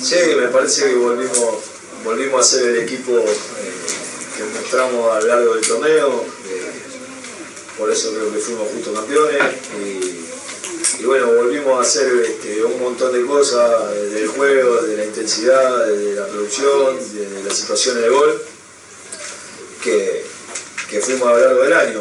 Sí, me parece que volvimos a ser el equipo que mostramos a lo largo del torneo, por eso creo que fuimos justo campeones y bueno, volvimos a hacer un montón de cosas del juego, de la intensidad, de la producción, de las situaciones de gol que fuimos a lo largo del año.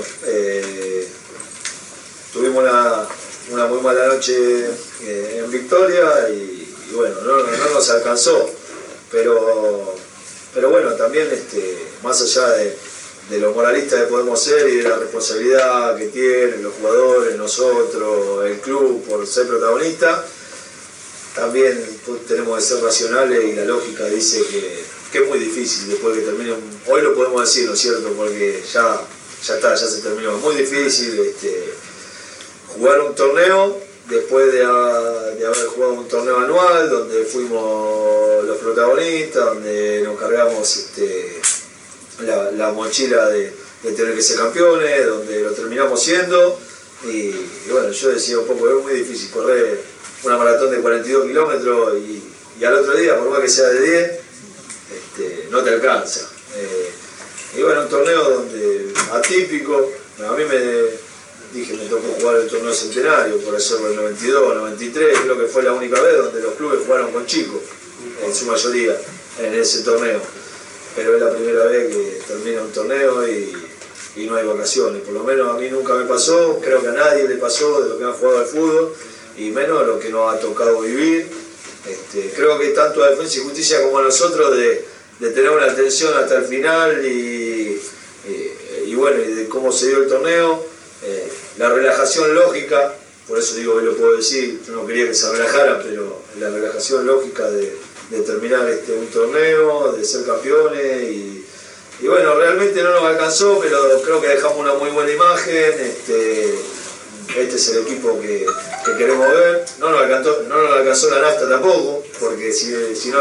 Tuvimos una muy mala noche en Victoria y bueno, no nos alcanzó, pero bueno, también más allá de lo moralista que podemos ser y de la responsabilidad que tienen los jugadores, nosotros, el club por ser protagonista, también tenemos que ser racionales y la lógica dice que es muy difícil después que termine, hoy lo podemos decir, ¿no es cierto? Porque ya se terminó, es muy difícil jugar un torneo después de haber jugado un torneo anual donde fuimos los protagonistas, donde nos cargamos la mochila de tener que ser campeones, donde lo terminamos siendo y bueno, yo decía un poco, es muy difícil correr una maratón de 42 kilómetros y al otro día, por más que sea de 10, no te alcanza. Y bueno, un torneo donde atípico, a mí me tocó jugar el torneo centenario, por eso en el 92, 93, creo que fue la única vez donde los clubes jugaron con chicos, en su mayoría, en ese torneo. Pero es la primera vez que termina un torneo y no hay vacaciones. Por lo menos a mí nunca me pasó, creo que a nadie le pasó de lo que han jugado al fútbol, y menos lo que nos ha tocado vivir. Creo que tanto a Defensa y Justicia como a nosotros de tener una atención hasta el final y bueno, y de cómo se dio el torneo, la relajación lógica, por eso digo que lo puedo decir, yo no quería que se relajara, pero la relajación lógica de terminar un torneo, de ser campeones y bueno, realmente no nos alcanzó, pero creo que dejamos una muy buena imagen. Este es el equipo que queremos ver. No nos alcanzó la nafta tampoco, porque si no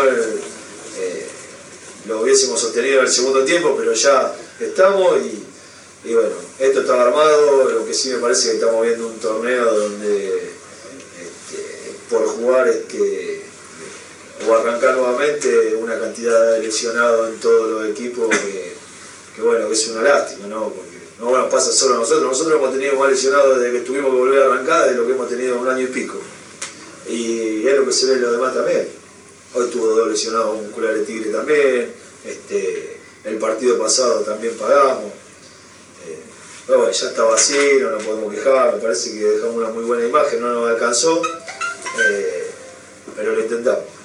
lo hubiésemos sostenido en el segundo tiempo, pero ya estamos y bueno, esto está armado. Lo que sí me parece que estamos viendo un torneo donde por jugar o arrancar nuevamente una cantidad de lesionados en todos los equipos que bueno, que es una lástima, ¿no? Porque no nos pasa solo a nosotros hemos tenido más lesionados desde que tuvimos que volver a arrancar de lo que hemos tenido en un año y pico. Y es lo que se ve en los demás también. Hoy tuvo 2 lesionados musculares de Tigre también, el partido pasado también pagamos. Pero bueno, ya estaba así, no nos podemos quejar, me parece que dejamos una muy buena imagen, no nos alcanzó, pero lo intentamos.